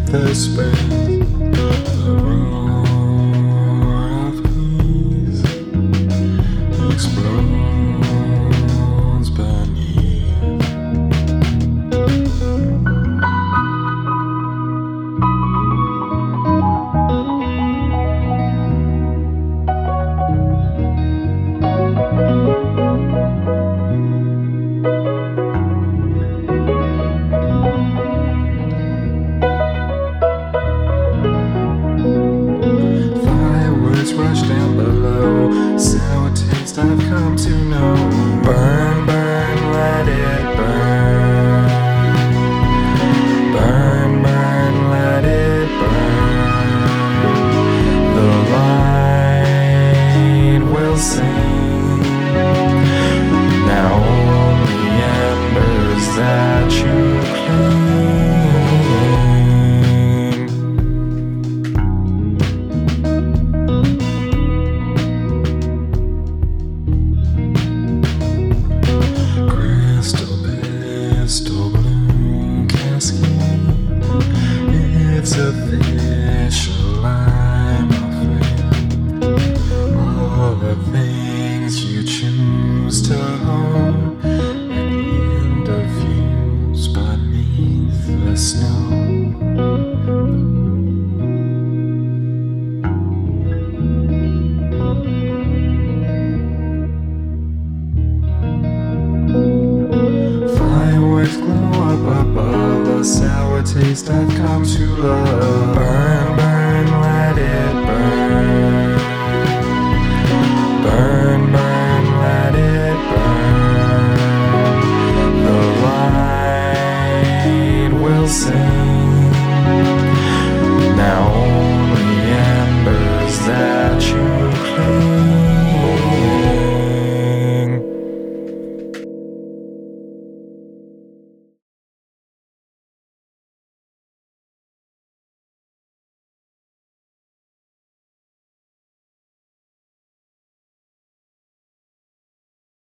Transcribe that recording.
the space, the roar of peace explodes beneath. Rush down below, sour taste I've come to know. Burn, burn, let it burn. Burn, burn, let it burn. The light will sing. Now only embers that you clean. Crystal blue cascade, it's official, I'm afraid. All the things you choose to hold at interviews beneath the snow. Glow up above, a sour taste I've come to love. Burn, burn, let it burn. Burn, burn, let it burn. The light will sing.